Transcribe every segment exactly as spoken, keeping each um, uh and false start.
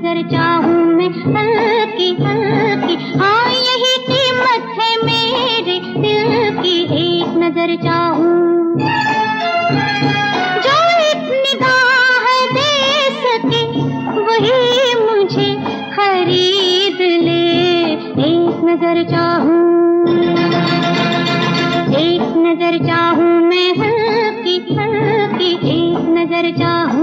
नजर चाहूं मैं हल्की हल्की, हाँ यही कीमत है मेरे दिल की, एक नजर चाहूं जो एक निगाह दे सके वही मुझे खरीद ले, एक नजर चाहूं, एक नजर चाहूं मैं हल्की हल्की, एक नजर चाहूं।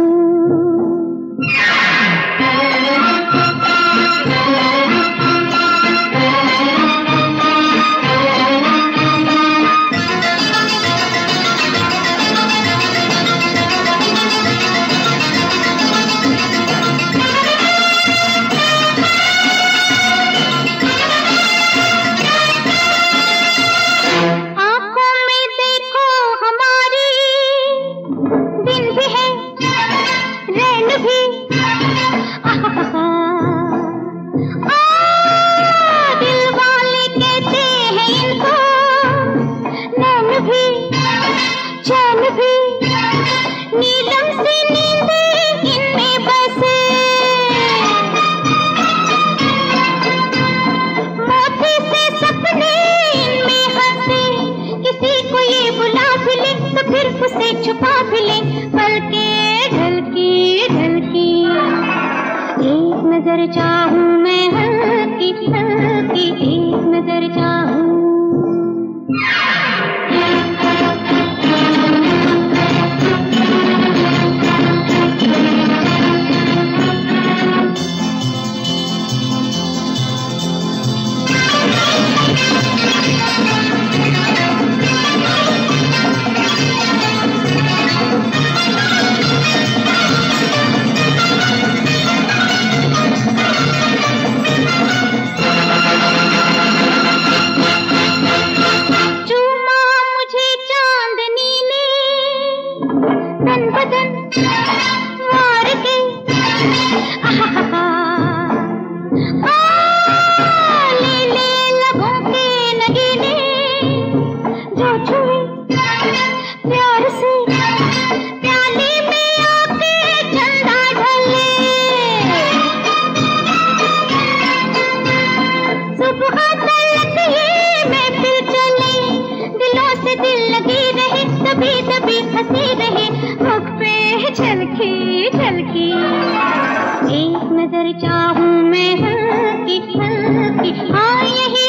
उसे छुपा भी ले बल्कि ढलकी ढलकी, एक नजर चाहूं मैं हल्की हल्की, एक नजर चाहूं। बदन वार के ले ले लबों के नगीने, जो छुए प्यार से प्याले में आके चंदा ढले, सुबह तक ये महफिल चले, दिलों से दिल लगी रहे, तभी तभी हंसी रहे, मुख पे झलकी झलकी, एक नजर चाहूं मैं हल्की हल्की, हाँ यही